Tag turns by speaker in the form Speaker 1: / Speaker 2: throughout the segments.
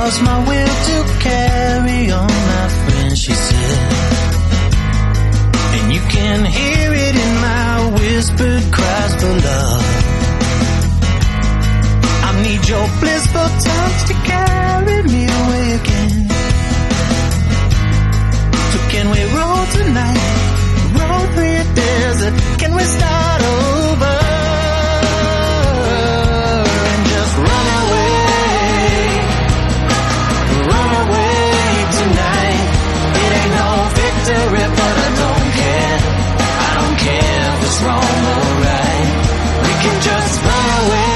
Speaker 1: lost my will to carry on, my friend, she said. And you can hear it in my whispered cries for love. I need your blissful touch to carry me away again. So can we roll tonight? Roll through the desert. Can we start over? And just run away. Run away tonight. It ain't no victory, but I don't care. I don't care if it's wrong or right. We can just run away.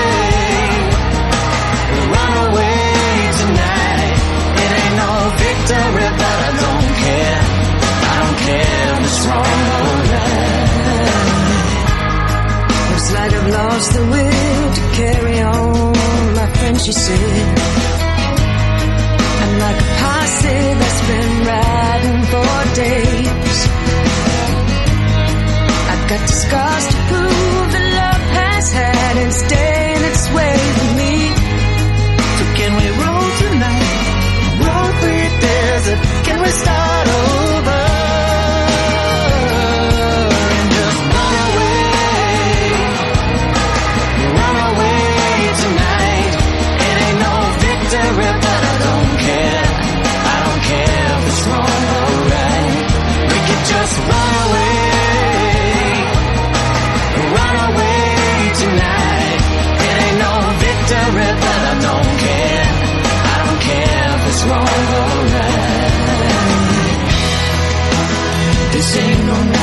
Speaker 1: Run away tonight. It ain't no victory, but I don't care. I don't care if it's wrong or right. Looks like I've lost the will to carry on, my friend, she said. I'm like a posse that's been riding for days. I've got the scars to prove that love has had and staying its way with me. So can we roll tonight? Roll through the desert. Can we start over? And just run away. Run away tonight. It ain't no victory, but I don't care. I don't care if it's wrong or right. We can just run away. Run away tonight. It ain't no victory, but I don't care. I don't care if it's wrong or right. This ain't no